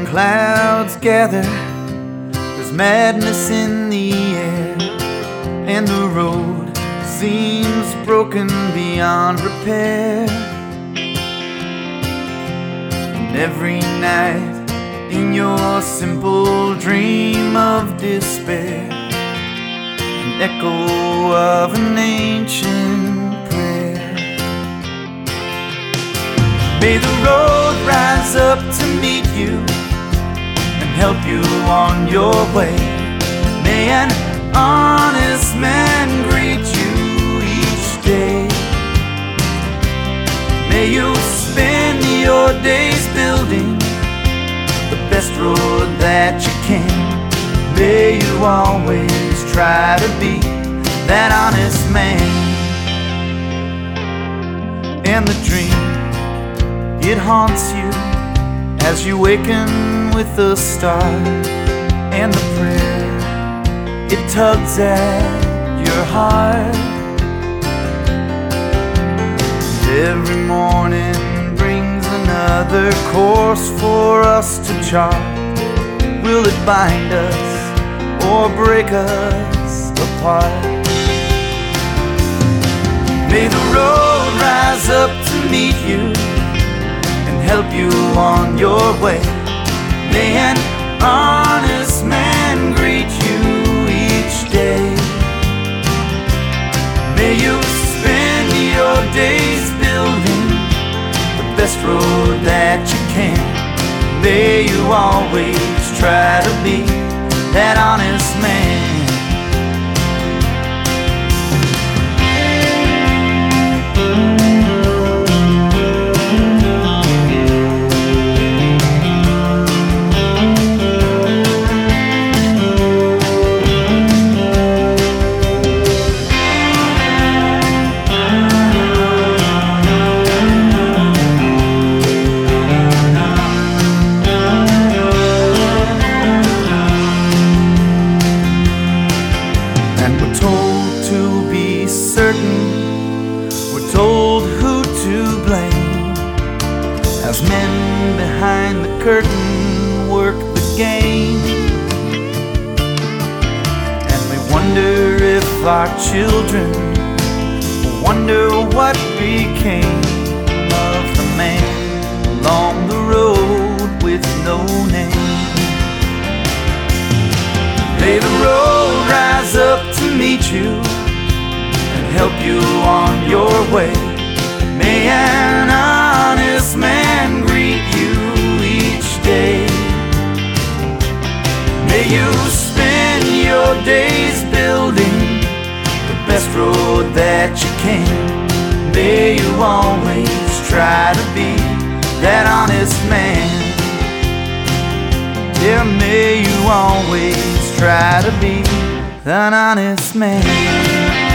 clouds gather, there's madness in the air, and the road seems broken beyond repair. And every night in your simple dream of despair, an echo of an ancient prayer. May the road rise up to meet you and help you on your way. May an honest man greet you each day. May you spend your days building the best road that you can. May you always try to be that honest man. And the dream, it haunts you as you waken with the start, and the prayer, it tugs at your heart. Every morning brings another course for us to chart. Will it bind us or break us apart? May the road rise up to meet you and help you on your way. May an honest man greet you each day. May you spend your days building the best road that you can. May you always try to be that honest man. We're told who to blame, as men behind the curtain work the game. And we wonder if our children wonder what became of the man along the road with no name. May the road rise up to meet you, help you on your way. May an honest man greet you each day. May you spend your days building the best road that you can. May you always try to be that honest man. Yeah, may you always try to be that honest man.